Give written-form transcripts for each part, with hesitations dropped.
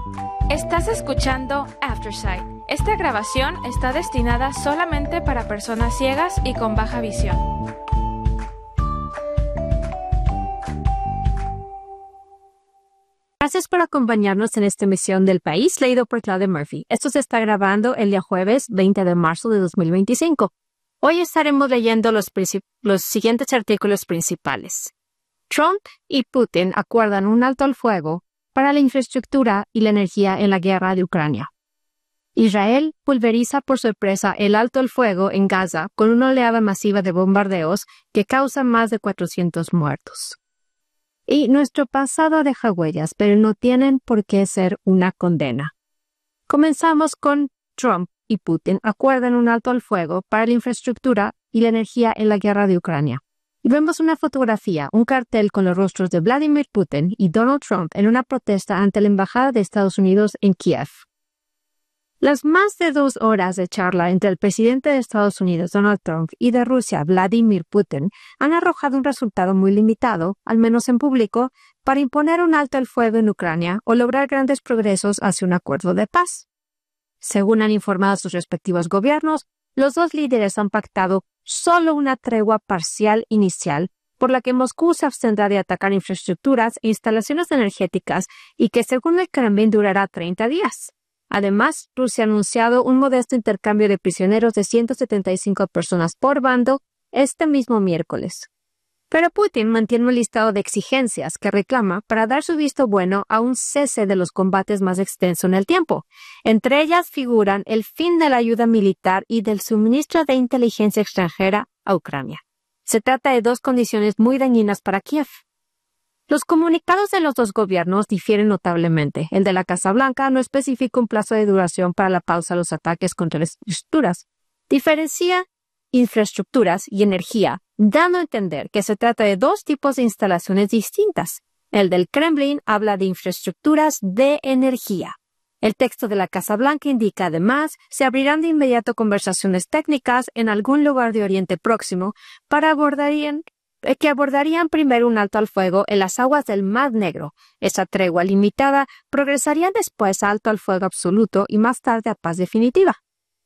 Estás escuchando Aftersight. Esta grabación está destinada solamente para personas ciegas y con baja visión. Gracias por acompañarnos en esta emisión del País, leído por Claudia Murphy. Esto se está grabando el día jueves 20 de marzo de 2025. Hoy estaremos leyendo los siguientes artículos principales. Trump y Putin acuerdan un alto al fuego para la infraestructura y la energía en la guerra de Ucrania. Israel pulveriza por sorpresa el alto al fuego en Gaza con una oleada masiva de bombardeos que causa más de 400 muertos. Y nuestro pasado deja huellas, pero no tienen por qué ser una condena. Comenzamos con Trump y Putin acuerdan un alto al fuego para la infraestructura y la energía en la guerra de Ucrania. Y vemos una fotografía, un cartel con los rostros de Vladimir Putin y Donald Trump en una protesta ante la Embajada de Estados Unidos en Kiev. Las más de 2 horas de charla entre el presidente de Estados Unidos, Donald Trump, y de Rusia, Vladimir Putin, han arrojado un resultado muy limitado, al menos en público, para imponer un alto al fuego en Ucrania o lograr grandes progresos hacia un acuerdo de paz. Según han informado sus respectivos gobiernos, los dos líderes han pactado solo una tregua parcial inicial, por la que Moscú se abstendrá de atacar infraestructuras e instalaciones energéticas y que, según el Kremlin, durará 30 días. Además, Rusia ha anunciado un modesto intercambio de prisioneros de 175 personas por bando este mismo miércoles. Pero Putin mantiene un listado de exigencias que reclama para dar su visto bueno a un cese de los combates más extenso en el tiempo. Entre ellas figuran el fin de la ayuda militar y del suministro de inteligencia extranjera a Ucrania. Se trata de 2 condiciones muy dañinas para Kiev. Los comunicados de los dos gobiernos difieren notablemente. El de la Casa Blanca no especifica un plazo de duración para la pausa de los ataques contra las infraestructuras. Diferencia infraestructuras y energía, dando a entender que se trata de 2 tipos de instalaciones distintas. El del Kremlin habla de infraestructuras de energía. El texto de la Casa Blanca indica además se abrirán de inmediato conversaciones técnicas en algún lugar de Oriente Próximo que abordarían primero un alto al fuego en las aguas del Mar Negro. Esa tregua limitada progresaría después a alto al fuego absoluto y más tarde a paz definitiva.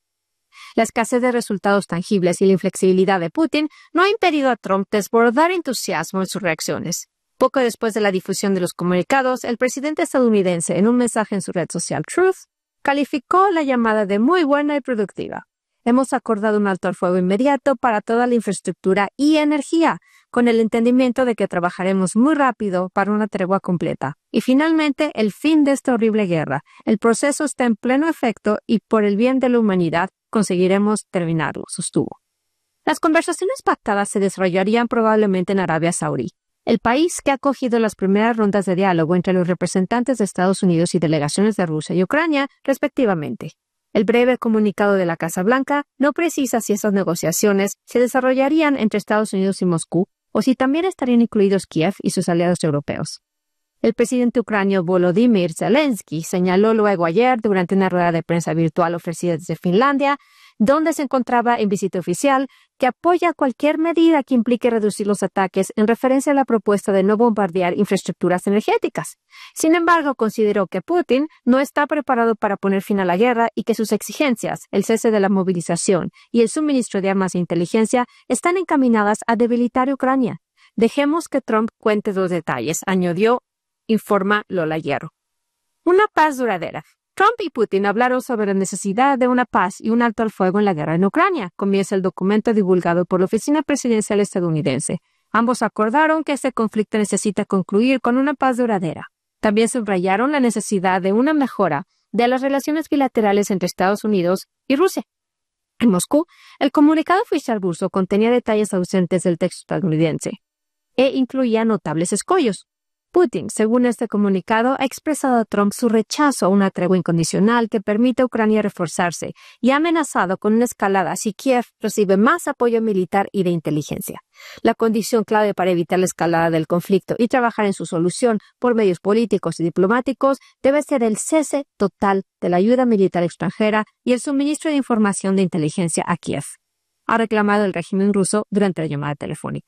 La escasez de resultados tangibles y la inflexibilidad de Putin no ha impedido a Trump desbordar entusiasmo en sus reacciones. Poco después de la difusión de los comunicados, el presidente estadounidense, en un mensaje en su red social Truth, calificó la llamada de muy buena y productiva. Hemos acordado un alto al fuego inmediato para toda la infraestructura y energía, con el entendimiento de que trabajaremos muy rápido para una tregua completa. Y finalmente, el fin de esta horrible guerra. El proceso está en pleno efecto y por el bien de la humanidad conseguiremos terminarlo, sostuvo. Las conversaciones pactadas se desarrollarían probablemente en Arabia Saudí, el país que ha acogido las primeras rondas de diálogo entre los representantes de Estados Unidos y delegaciones de Rusia y Ucrania, respectivamente. El breve comunicado de la Casa Blanca no precisa si esas negociaciones se desarrollarían entre Estados Unidos y Moscú o si también estarían incluidos Kiev y sus aliados europeos. El presidente ucraniano Volodymyr Zelensky señaló luego ayer, durante una rueda de prensa virtual ofrecida desde Finlandia, donde se encontraba en visita oficial, que apoya cualquier medida que implique reducir los ataques en referencia a la propuesta de no bombardear infraestructuras energéticas. Sin embargo, consideró que Putin no está preparado para poner fin a la guerra y que sus exigencias, el cese de la movilización y el suministro de armas de inteligencia, están encaminadas a debilitar a Ucrania. Dejemos que Trump cuente 2 detalles, añadió, informa Lola Hierro. Una paz duradera. Trump y Putin hablaron sobre la necesidad de una paz y un alto al fuego en la guerra en Ucrania, comienza el documento divulgado por la Oficina Presidencial estadounidense. Ambos acordaron que este conflicto necesita concluir con una paz duradera. También subrayaron la necesidad de una mejora de las relaciones bilaterales entre Estados Unidos y Rusia. En Moscú, el comunicado oficial ruso contenía detalles ausentes del texto estadounidense e incluía notables escollos. Putin, según este comunicado, ha expresado a Trump su rechazo a una tregua incondicional que permita a Ucrania reforzarse y ha amenazado con una escalada si Kiev recibe más apoyo militar y de inteligencia. La condición clave para evitar la escalada del conflicto y trabajar en su solución por medios políticos y diplomáticos debe ser el cese total de la ayuda militar extranjera y el suministro de información de inteligencia a Kiev, ha reclamado el régimen ruso durante la llamada telefónica.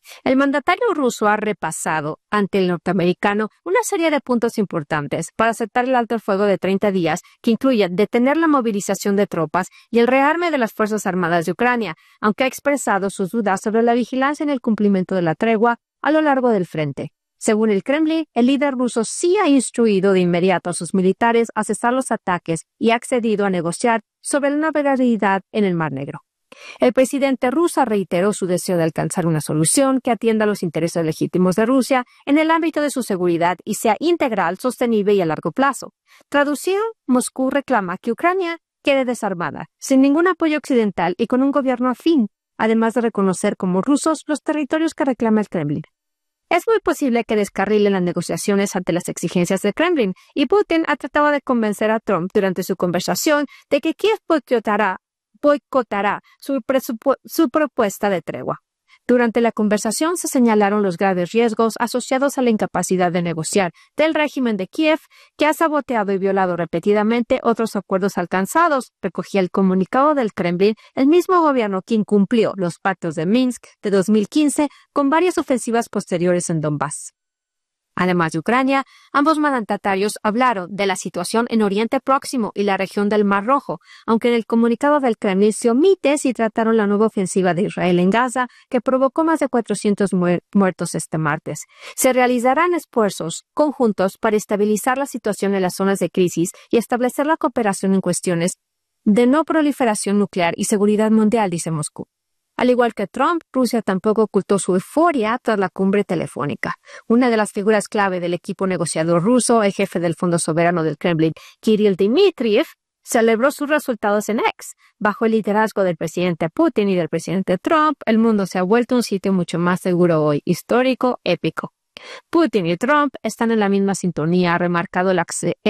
El mandatario ruso ha repasado ante el norteamericano una serie de puntos importantes para aceptar el alto el fuego de 30 días, que incluye detener la movilización de tropas y el rearme de las Fuerzas Armadas de Ucrania, aunque ha expresado sus dudas sobre la vigilancia en el cumplimiento de la tregua a lo largo del frente. Según el Kremlin, el líder ruso sí ha instruido de inmediato a sus militares a cesar los ataques y ha accedido a negociar sobre la navegabilidad en el Mar Negro. El presidente ruso reiteró su deseo de alcanzar una solución que atienda a los intereses legítimos de Rusia en el ámbito de su seguridad y sea integral, sostenible y a largo plazo. Traducido, Moscú reclama que Ucrania quede desarmada, sin ningún apoyo occidental y con un gobierno afín, además de reconocer como rusos los territorios que reclama el Kremlin. Es muy posible que descarrilen las negociaciones ante las exigencias del Kremlin, y Putin ha tratado de convencer a Trump durante su conversación de que Kiev boicotará su propuesta de tregua. Durante la conversación se señalaron los graves riesgos asociados a la incapacidad de negociar del régimen de Kiev, que ha saboteado y violado repetidamente otros acuerdos alcanzados, recogía el comunicado del Kremlin, el mismo gobierno que incumplió los pactos de Minsk de 2015 con varias ofensivas posteriores en Donbass. Además de Ucrania, ambos mandatarios hablaron de la situación en Oriente Próximo y la región del Mar Rojo, aunque en el comunicado del Kremlin se omite si trataron la nueva ofensiva de Israel en Gaza, que provocó más de 400 muertos este martes. Se realizarán esfuerzos conjuntos para estabilizar la situación en las zonas de crisis y establecer la cooperación en cuestiones de no proliferación nuclear y seguridad mundial, dice Moscú. Al igual que Trump, Rusia tampoco ocultó su euforia tras la cumbre telefónica. Una de las figuras clave del equipo negociador ruso, el jefe del Fondo Soberano del Kremlin, Kirill Dmitriev, celebró sus resultados en X. Bajo el liderazgo del presidente Putin y del presidente Trump, el mundo se ha vuelto un sitio mucho más seguro hoy, histórico, épico. Putin y Trump están en la misma sintonía, ha remarcado el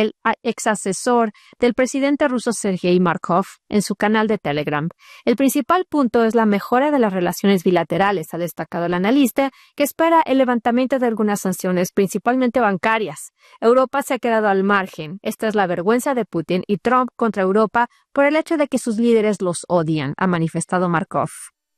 ex asesor del presidente ruso Sergei Markov en su canal de Telegram. El principal punto es la mejora de las relaciones bilaterales, ha destacado el analista, que espera el levantamiento de algunas sanciones, principalmente bancarias. Europa se ha quedado al margen. Esta es la vergüenza de Putin y Trump contra Europa por el hecho de que sus líderes los odian, ha manifestado Markov.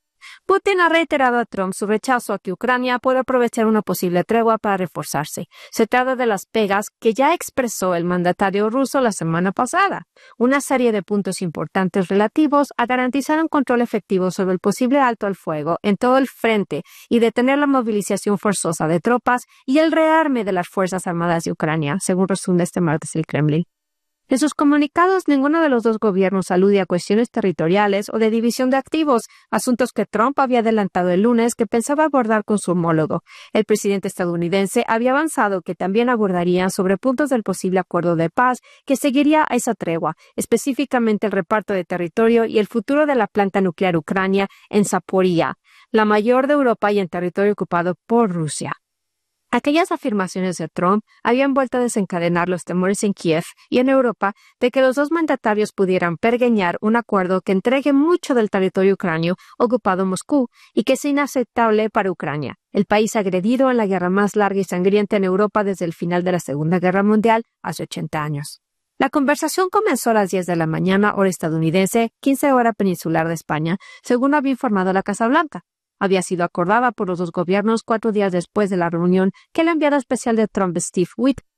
Putin ha reiterado a Trump su rechazo a que Ucrania pueda aprovechar una posible tregua para reforzarse. Se trata de las pegas que ya expresó el mandatario ruso la semana pasada. Una serie de puntos importantes relativos a garantizar un control efectivo sobre el posible alto al fuego en todo el frente y detener la movilización forzosa de tropas y el rearme de las Fuerzas Armadas de Ucrania, según resume este martes el Kremlin. En sus comunicados, ninguno de los dos gobiernos alude a cuestiones territoriales o de división de activos, asuntos que Trump había adelantado el lunes que pensaba abordar con su homólogo. El presidente estadounidense había avanzado que también abordarían sobre puntos del posible acuerdo de paz que seguiría a esa tregua, específicamente el reparto de territorio y el futuro de la planta nuclear ucrania en Zaporizhzhia, la mayor de Europa y en territorio ocupado por Rusia. Aquellas afirmaciones de Trump habían vuelto a desencadenar los temores en Kiev y en Europa de que los dos mandatarios pudieran pergeñar un acuerdo que entregue mucho del territorio ucranio ocupado en Moscú y que es inaceptable para Ucrania, el país agredido en la guerra más larga y sangrienta en Europa desde el final de la Segunda Guerra Mundial hace 80 años. La conversación comenzó a las 10 de la mañana, hora estadounidense, 15 hora peninsular de España, según había informado la Casa Blanca. Había sido acordada por los dos gobiernos 4 días después de la reunión que el enviado especial de Trump, Steve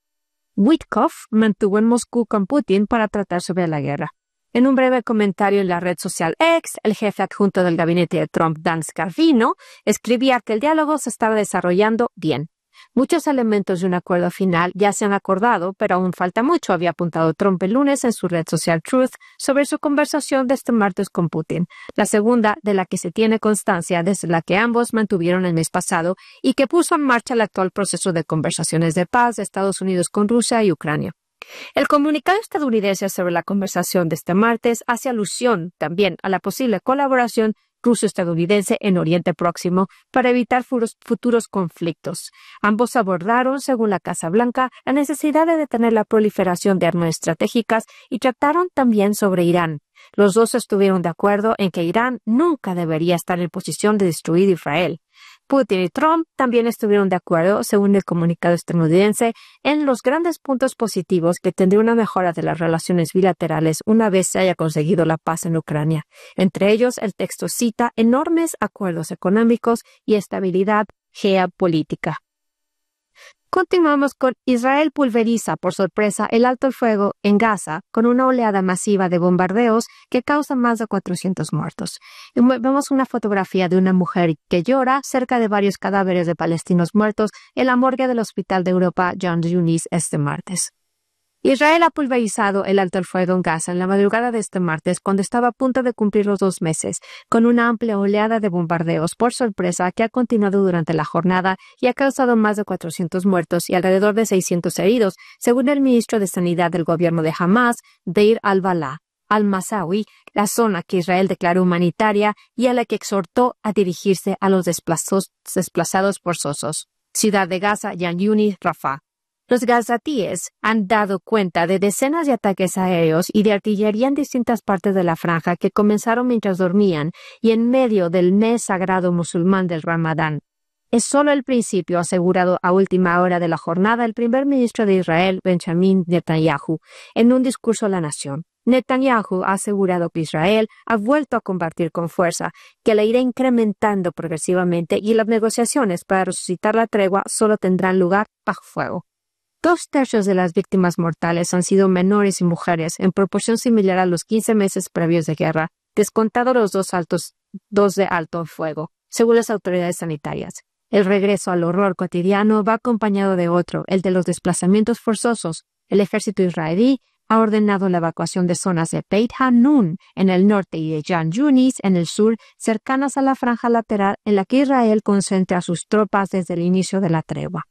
Witkoff, mantuvo en Moscú con Putin para tratar sobre la guerra. En un breve comentario en la red social X, el jefe adjunto del gabinete de Trump, Dan Scavino, escribía que el diálogo se estaba desarrollando bien. Muchos elementos de un acuerdo final ya se han acordado, pero aún falta mucho, había apuntado Trump el lunes en su red social Truth sobre su conversación de este martes con Putin, la segunda de la que se tiene constancia desde la que ambos mantuvieron el mes pasado y que puso en marcha el actual proceso de conversaciones de paz de Estados Unidos con Rusia y Ucrania. El comunicado estadounidense sobre la conversación de este martes hace alusión también a la posible colaboración ruso-estadounidense en Oriente Próximo para evitar futuros conflictos. Ambos abordaron, según la Casa Blanca, la necesidad de detener la proliferación de armas estratégicas y trataron también sobre Irán. Los dos estuvieron de acuerdo en que Irán nunca debería estar en posición de destruir Israel. Putin y Trump también estuvieron de acuerdo, según el comunicado estadounidense, en los grandes puntos positivos que tendría una mejora de las relaciones bilaterales una vez se haya conseguido la paz en Ucrania. Entre ellos, el texto cita enormes acuerdos económicos y estabilidad geopolítica. Continuamos con Israel pulveriza por sorpresa el alto el fuego en Gaza con una oleada masiva de bombardeos que causa más de 400 muertos. Y vemos una fotografía de una mujer que llora cerca de varios cadáveres de palestinos muertos en la morgue del Hospital de Europa Jan Yunis este martes. Israel ha pulverizado el alto el fuego en Gaza en la madrugada de este martes cuando estaba a punto de cumplir los 2 meses, con una amplia oleada de bombardeos por sorpresa que ha continuado durante la jornada y ha causado más de 400 muertos y alrededor de 600 heridos, según el ministro de Sanidad del gobierno de Hamas, Deir al-Balá al-Masawi, la zona que Israel declaró humanitaria y a la que exhortó a dirigirse a los desplazados forzosos. Ciudad de Gaza, Jan Yunis, Rafah. Los gazatíes han dado cuenta de decenas de ataques aéreos y de artillería en distintas partes de la franja que comenzaron mientras dormían y en medio del mes sagrado musulmán del Ramadán. Es solo el principio, asegurado a última hora de la jornada el primer ministro de Israel, Benjamin Netanyahu, en un discurso a la nación. Netanyahu ha asegurado que Israel ha vuelto a combatir con fuerza, que la irá incrementando progresivamente y las negociaciones para resucitar la tregua solo tendrán lugar bajo fuego. 2/3 de las víctimas mortales han sido menores y mujeres, en proporción similar a los 15 meses previos de guerra, descontado los dos de alto fuego, según las autoridades sanitarias. El regreso al horror cotidiano va acompañado de otro, el de los desplazamientos forzosos. El ejército israelí ha ordenado la evacuación de zonas de Beit Hanun en el norte y de Jan Yunis en el sur, cercanas a la franja lateral en la que Israel concentra sus tropas desde el inicio de la tregua.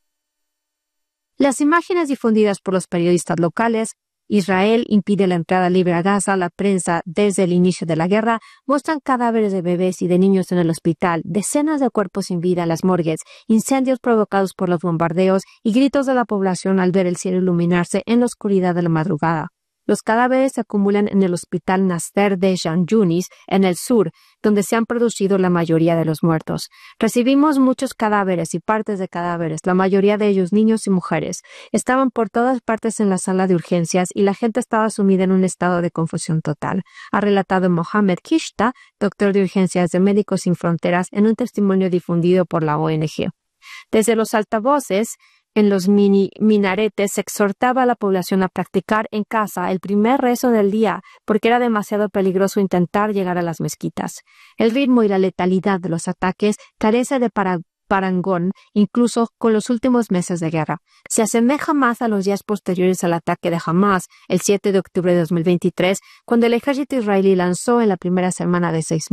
Las imágenes difundidas por los periodistas locales, Israel impide la entrada libre a Gaza, la prensa desde el inicio de la guerra, muestran cadáveres de bebés y de niños en el hospital, decenas de cuerpos sin vida en las morgues, incendios provocados por los bombardeos y gritos de la población al ver el cielo iluminarse en la oscuridad de la madrugada. Los cadáveres se acumulan en el hospital Nasser de Jan Yunis, en el sur, donde se han producido la mayoría de los muertos. Recibimos muchos cadáveres y partes de cadáveres, la mayoría de ellos niños y mujeres. Estaban por todas partes en la sala de urgencias y la gente estaba sumida en un estado de confusión total, ha relatado Mohamed Kishta, doctor de urgencias de Médicos Sin Fronteras, en un testimonio difundido por la ONG. Desde los altavoces, en los minaretes se exhortaba a la población a practicar en casa el primer rezo del día porque era demasiado peligroso intentar llegar a las mezquitas. El ritmo y la letalidad de los ataques carece de parangón, incluso con los últimos meses de guerra. Se asemeja más a los días posteriores al ataque de Hamas, el 7 de octubre de 2023, cuando el ejército israelí lanzó en la primera semana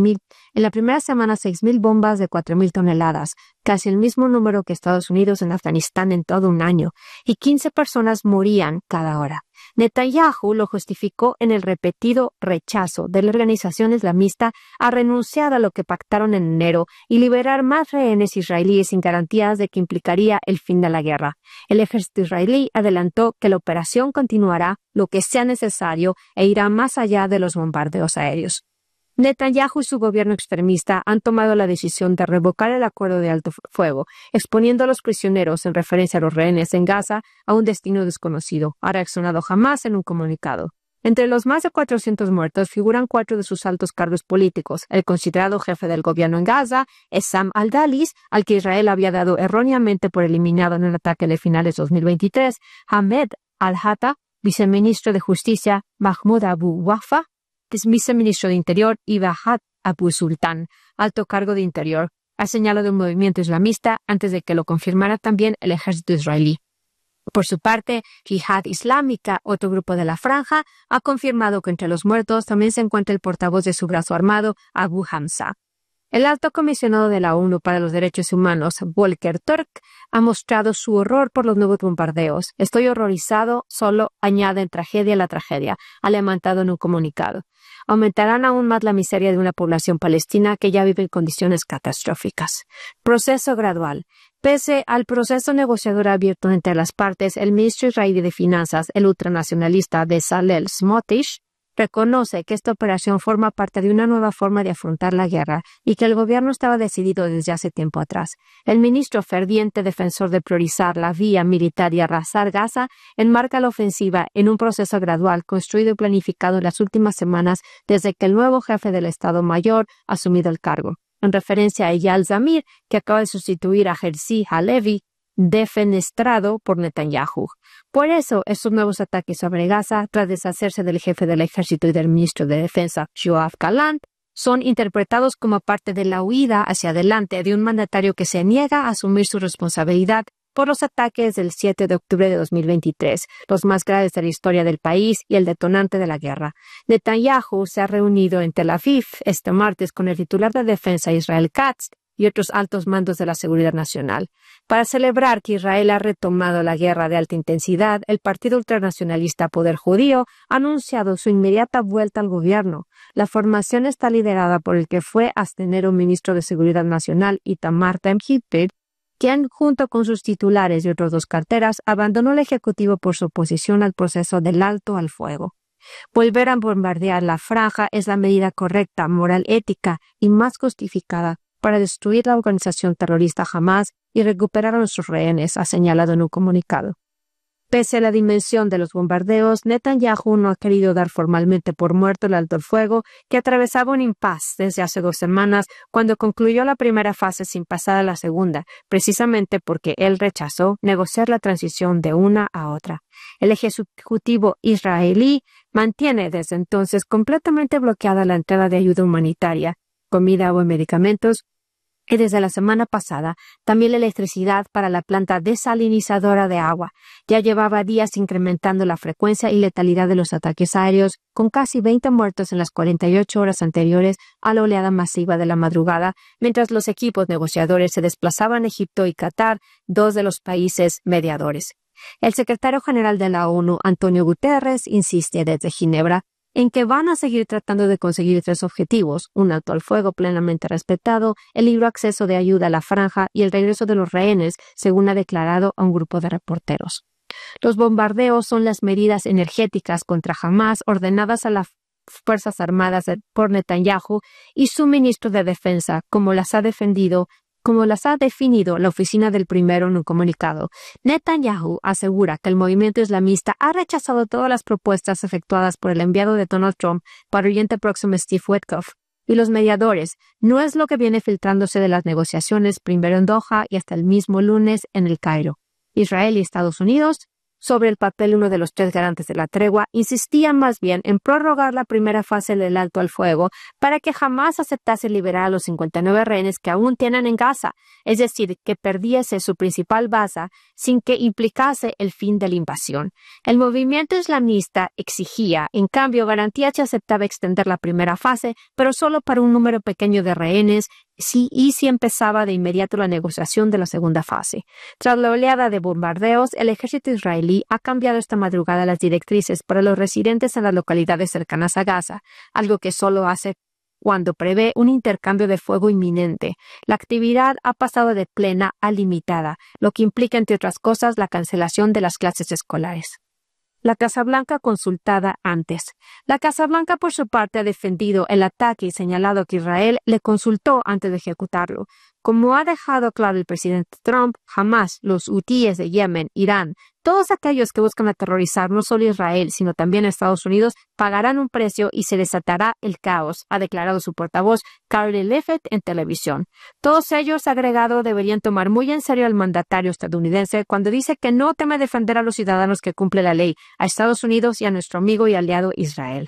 6,000 bombas de 4,000 toneladas, casi el mismo número que Estados Unidos en Afganistán en todo un año, y 15 personas morían cada hora. Netanyahu lo justificó en el repetido rechazo de la organización islamista a renunciar a lo que pactaron en enero y liberar más rehenes israelíes sin garantías de que implicaría el fin de la guerra. El ejército israelí adelantó que la operación continuará lo que sea necesario e irá más allá de los bombardeos aéreos. Netanyahu y su gobierno extremista han tomado la decisión de revocar el acuerdo de alto fuego, exponiendo a los prisioneros en referencia a los rehenes en Gaza a un destino desconocido, ha reaccionado Hamas en un comunicado. Entre los más de 400 muertos figuran 4 de sus altos cargos políticos. El considerado jefe del gobierno en Gaza, Essam al-Dalis, al que Israel había dado erróneamente por eliminado en un ataque de finales de 2023, Ahmed al-Hatta, viceministro de Justicia, Mahmoud Abu Wafa, viceministro de Interior, y Bahat Abu Sultan, alto cargo de Interior, ha señalado un movimiento islamista antes de que lo confirmara también el ejército israelí. Por su parte, Jihad Islámica, otro grupo de la franja, ha confirmado que entre los muertos también se encuentra el portavoz de su brazo armado, Abu Hamza. El alto comisionado de la ONU para los Derechos Humanos, Volker Turk, ha mostrado su horror por los nuevos bombardeos. Estoy horrorizado, solo añaden tragedia a la tragedia, ha levantado en un comunicado. Aumentarán aún más la miseria de una población palestina que ya vive en condiciones catastróficas. Proceso gradual. Pese al proceso negociador abierto entre las partes, el ministro israelí de Finanzas, el ultranacionalista Bezalel Smotrich, reconoce que esta operación forma parte de una nueva forma de afrontar la guerra y que el gobierno estaba decidido desde hace tiempo atrás. El ministro, ferviente defensor de priorizar la vía militar y arrasar Gaza, enmarca la ofensiva en un proceso gradual construido y planificado en las últimas semanas desde que el nuevo jefe del Estado Mayor ha asumido el cargo, en referencia a Eyal Zamir, que acaba de sustituir a Herzi Halevi, defenestrado por Netanyahu. Por eso, estos nuevos ataques sobre Gaza, tras deshacerse del jefe del ejército y del ministro de Defensa, Yoav Gallant, son interpretados como parte de la huida hacia adelante de un mandatario que se niega a asumir su responsabilidad por los ataques del 7 de octubre de 2023, los más graves de la historia del país y el detonante de la guerra. Netanyahu se ha reunido en Tel Aviv este martes con el titular de Defensa, Israel Katz, y otros altos mandos de la seguridad nacional. Para celebrar que Israel ha retomado la guerra de alta intensidad, el partido ultranacionalista Poder Judío ha anunciado su inmediata vuelta al gobierno. La formación está liderada por el que fue hasta enero ministro de Seguridad Nacional, Itamar Ben-Gvir, quien, junto con sus titulares y otras dos carteras, abandonó el Ejecutivo por su oposición al proceso del alto al fuego. Volver a bombardear la franja es la medida correcta, moral, ética y más justificada para destruir la organización terrorista Hamas y recuperar a nuestros rehenes, ha señalado en un comunicado. Pese a la dimensión de los bombardeos, Netanyahu no ha querido dar formalmente por muerto el alto el fuego, que atravesaba un impasse desde hace 2 semanas cuando concluyó la primera fase sin pasar a la segunda, precisamente porque él rechazó negociar la transición de una a otra. El ejecutivo israelí mantiene desde entonces completamente bloqueada la entrada de ayuda humanitaria, comida o medicamentos, y desde la semana pasada también la electricidad para la planta desalinizadora de agua. Ya llevaba días incrementando la frecuencia y letalidad de los ataques aéreos, con casi 20 muertos en las 48 horas anteriores a la oleada masiva de la madrugada, mientras los equipos negociadores se desplazaban a Egipto y Qatar, 2 de los países mediadores. El secretario general de la ONU, Antonio Guterres, insiste desde Ginebra en que van a seguir tratando de conseguir 3 objetivos: un alto al fuego plenamente respetado, el libre acceso de ayuda a la franja y el regreso de los rehenes, según ha declarado a un grupo de reporteros. Los bombardeos son las medidas energéticas contra Hamas ordenadas a las Fuerzas Armadas por Netanyahu y su ministro de Defensa, como las ha definido la oficina del primero en un comunicado. Netanyahu asegura que el movimiento islamista ha rechazado todas las propuestas efectuadas por el enviado de Donald Trump para Oriente Próximo, Steve Witkoff, y los mediadores. No es lo que viene filtrándose de las negociaciones, primero en Doha y hasta el mismo lunes en el Cairo. Israel y Estados Unidos, sobre el papel uno de los 3 garantes de la tregua, insistían más bien en prorrogar la primera fase del alto al fuego para que jamás aceptase liberar a los 59 rehenes que aún tienen en Gaza, es decir, que perdiese su principal base sin que implicase el fin de la invasión. El movimiento islamista exigía, en cambio, garantías si aceptaba extender la primera fase, pero solo para un número pequeño de rehenes, si empezaba de inmediato la negociación de la segunda fase. Tras la oleada de bombardeos, el ejército israelí ha cambiado esta madrugada las directrices para los residentes en las localidades cercanas a Gaza, algo que solo hace cuando prevé un intercambio de fuego inminente. La actividad ha pasado de plena a limitada, lo que implica, entre otras cosas, la cancelación de las clases escolares. La Casa Blanca consultada antes. La Casa Blanca, por su parte, ha defendido el ataque y señalado que Israel le consultó antes de ejecutarlo. Como ha dejado claro el presidente Trump, Hamas, los hutíes de Yemen, Irán, todos aquellos que buscan aterrorizar no solo a Israel, sino también a Estados Unidos, pagarán un precio y se desatará el caos, ha declarado su portavoz, Carly Liffett, en televisión. Todos ellos, agregado, deberían tomar muy en serio al mandatario estadounidense cuando dice que no teme defender a los ciudadanos que cumplen la ley, a Estados Unidos y a nuestro amigo y aliado Israel.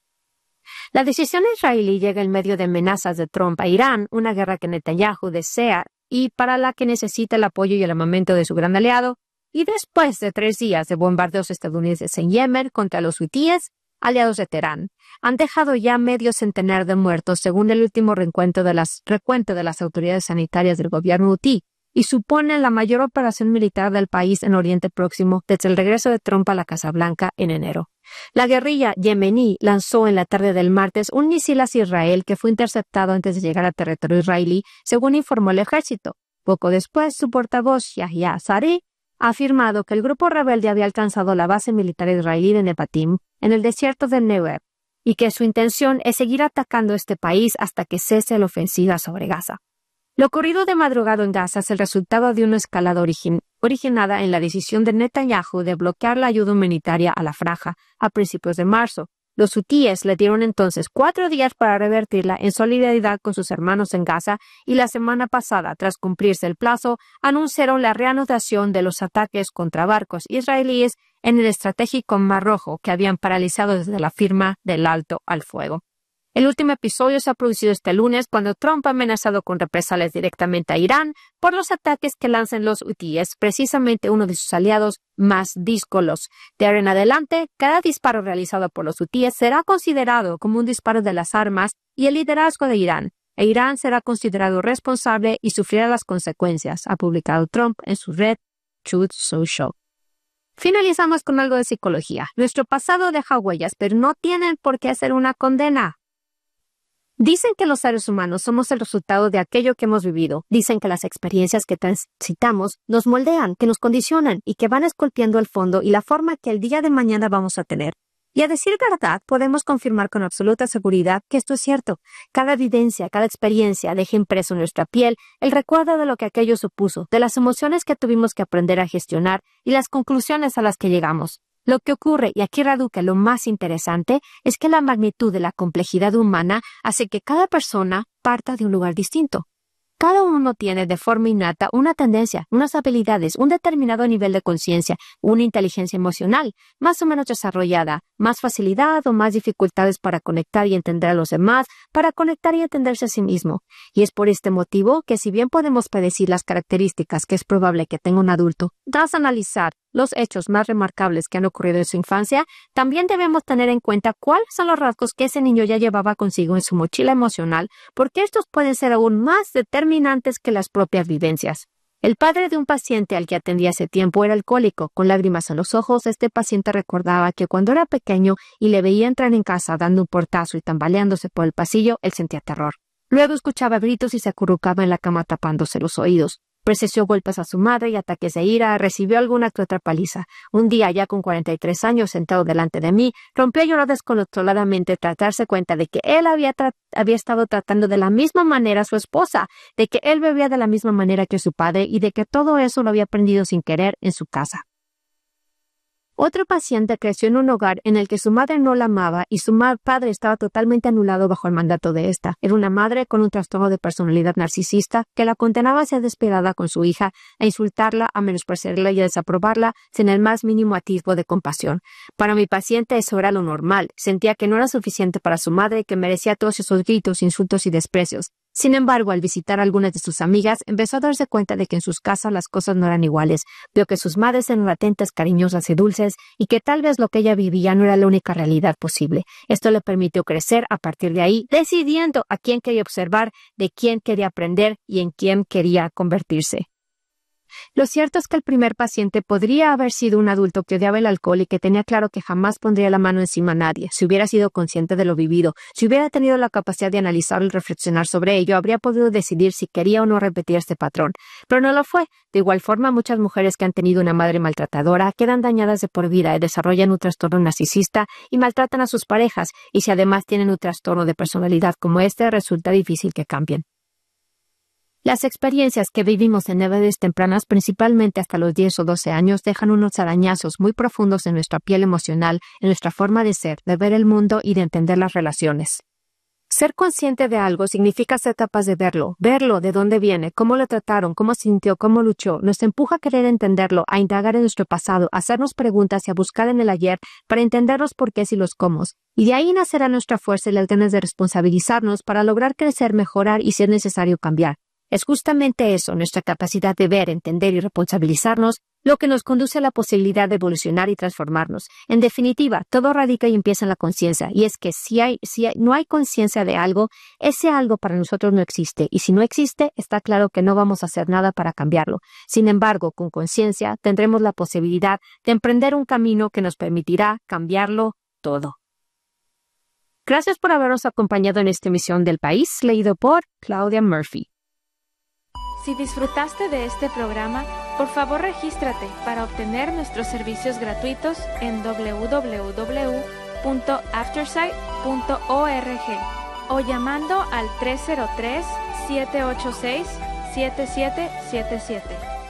La decisión israelí llega en medio de amenazas de Trump a Irán, una guerra que Netanyahu desea y para la que necesita el apoyo y el armamento de su gran aliado, y después de 3 días de bombardeos estadounidenses en Yemen contra los hutíes, aliados de Teherán, han dejado ya medio centenar de muertos según el último recuento de las autoridades sanitarias del gobierno hutí, y suponen la mayor operación militar del país en Oriente Próximo desde el regreso de Trump a la Casa Blanca en enero. La guerrilla yemení lanzó en la tarde del martes un misil hacia Israel que fue interceptado antes de llegar a territorio israelí, según informó el ejército. Poco después, su portavoz Yahya Sari ha afirmado que el grupo rebelde había alcanzado la base militar israelí de Nebatim, en el desierto de Negev. y que su intención es seguir atacando este país hasta que cese la ofensiva sobre Gaza. Lo ocurrido de madrugada en Gaza es el resultado de una escalada originada en la decisión de Netanyahu de bloquear la ayuda humanitaria a la franja a principios de marzo. Los hutíes le dieron entonces 4 días para revertirla en solidaridad con sus hermanos en Gaza y la semana pasada, tras cumplirse el plazo, anunciaron la reanudación de los ataques contra barcos israelíes en el estratégico Mar Rojo que habían paralizado desde la firma del alto al fuego. El último episodio se ha producido este lunes cuando Trump ha amenazado con represalias directamente a Irán por los ataques que lancen los hutíes, precisamente uno de sus aliados más díscolos. De ahora en adelante, cada disparo realizado por los hutíes será considerado como un disparo de las armas y el liderazgo de Irán, e Irán será considerado responsable y sufrirá las consecuencias, ha publicado Trump en su red Truth Social. Finalizamos con algo de psicología. Nuestro pasado deja huellas, pero no tienen por qué ser una condena. Dicen que los seres humanos somos el resultado de aquello que hemos vivido. Dicen que las experiencias que transitamos nos moldean, que nos condicionan y que van esculpiendo el fondo y la forma que el día de mañana vamos a tener. Y a decir verdad, podemos confirmar con absoluta seguridad que esto es cierto. Cada vivencia, cada experiencia deja impreso en nuestra piel el recuerdo de lo que aquello supuso, de las emociones que tuvimos que aprender a gestionar y las conclusiones a las que llegamos. Lo que ocurre, y aquí radica lo más interesante, es que la magnitud de la complejidad humana hace que cada persona parta de un lugar distinto. Cada uno tiene de forma innata una tendencia, unas habilidades, un determinado nivel de conciencia, una inteligencia emocional más o menos desarrollada, más facilidad o más dificultades para conectar y entender a los demás, para conectar y entenderse a sí mismo. Y es por este motivo que si bien podemos predecir las características que es probable que tenga un adulto, tras analizar los hechos más remarcables que han ocurrido en su infancia, también debemos tener en cuenta cuáles son los rasgos que ese niño ya llevaba consigo en su mochila emocional, porque estos pueden ser aún más determinantes que las propias vivencias. El padre de un paciente al que atendí hace tiempo era alcohólico. Con lágrimas en los ojos, este paciente recordaba que cuando era pequeño y le veía entrar en casa dando un portazo y tambaleándose por el pasillo, él sentía terror. Luego escuchaba gritos y se acurrucaba en la cama tapándose los oídos. Presenció golpes a su madre y ataques de ira, recibió alguna que otra paliza. Un día, ya con 43 años, sentado delante de mí, rompió a llorar descontroladamente tras darse cuenta de que él había estado tratando de la misma manera a su esposa, de que él bebía de la misma manera que su padre y de que todo eso lo había aprendido sin querer en su casa. Otro paciente creció en un hogar en el que su madre no la amaba y su padre estaba totalmente anulado bajo el mandato de esta. Era una madre con un trastorno de personalidad narcisista que la condenaba a ser despiadada con su hija, a insultarla, a menospreciarla y a desaprobarla sin el más mínimo atisbo de compasión. Para mi paciente eso era lo normal. Sentía que no era suficiente para su madre y que merecía todos esos gritos, insultos y desprecios. Sin embargo, al visitar a algunas de sus amigas, empezó a darse cuenta de que en sus casas las cosas no eran iguales. Vio que sus madres eran atentas, cariñosas y dulces, y que tal vez lo que ella vivía no era la única realidad posible. Esto le permitió crecer a partir de ahí, decidiendo a quién quería observar, de quién quería aprender y en quién quería convertirse. Lo cierto es que el primer paciente podría haber sido un adulto que odiaba el alcohol y que tenía claro que jamás pondría la mano encima a nadie. Si hubiera sido consciente de lo vivido, si hubiera tenido la capacidad de analizarlo y reflexionar sobre ello, habría podido decidir si quería o no repetir este patrón. Pero no lo fue. De igual forma, muchas mujeres que han tenido una madre maltratadora quedan dañadas de por vida y desarrollan un trastorno narcisista y maltratan a sus parejas, y si además tienen un trastorno de personalidad como este, resulta difícil que cambien. Las experiencias que vivimos en edades tempranas, principalmente hasta los 10 o 12 años, dejan unos arañazos muy profundos en nuestra piel emocional, en nuestra forma de ser, de ver el mundo y de entender las relaciones. Ser consciente de algo significa ser capaz de verlo, de dónde viene, cómo lo trataron, cómo sintió, cómo luchó. Nos empuja a querer entenderlo, a indagar en nuestro pasado, a hacernos preguntas y a buscar en el ayer para entender los porqués y los cómo. Y de ahí nacerá nuestra fuerza y las ganas de responsabilizarnos para lograr crecer, mejorar y si es necesario cambiar. Es justamente eso, nuestra capacidad de ver, entender y responsabilizarnos, lo que nos conduce a la posibilidad de evolucionar y transformarnos. En definitiva, todo radica y empieza en la conciencia, y es que si no hay conciencia de algo, ese algo para nosotros no existe, y si no existe, está claro que no vamos a hacer nada para cambiarlo. Sin embargo, con conciencia tendremos la posibilidad de emprender un camino que nos permitirá cambiarlo todo. Gracias por habernos acompañado en esta emisión del País, leído por Claudia Murphy. Si disfrutaste de este programa, por favor regístrate para obtener nuestros servicios gratuitos en www.país.org. o llamando al 303-786-7777.